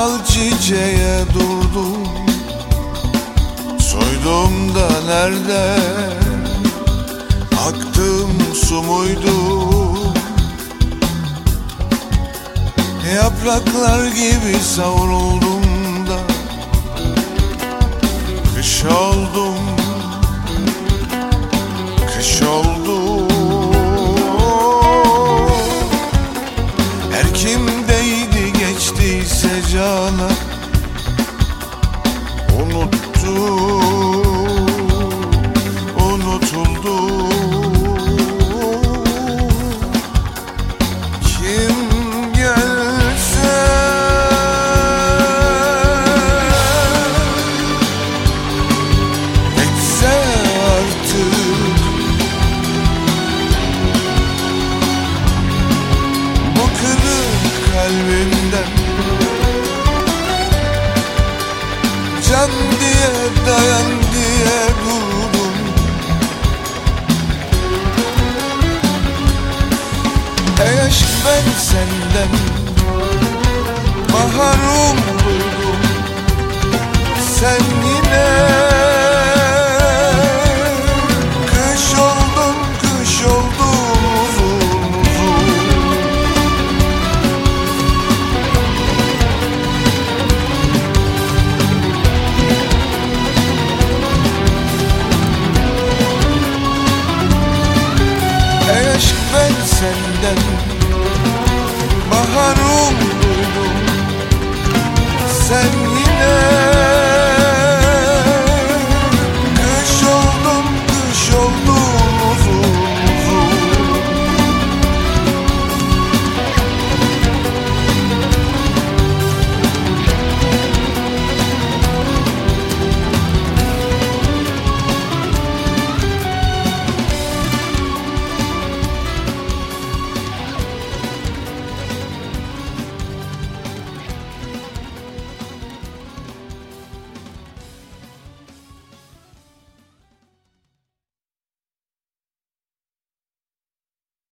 dal çiçeğe durdum. Soydum da nerede, aktım su muydu? Yapraklar gibi savruldum da kış oldum, kış oldum. Her kimdeydi geçtiyse cana unuttu, unutuldu. Kim gelse geçse artık bu kırık kalbimden, can diye dayan diye durdum. Ey aşk ben senden mahrum duydum. Sen yine kış oldun, kış oldun uzun uzun. Ey aşk ben senden mahrum duydum. Sen yine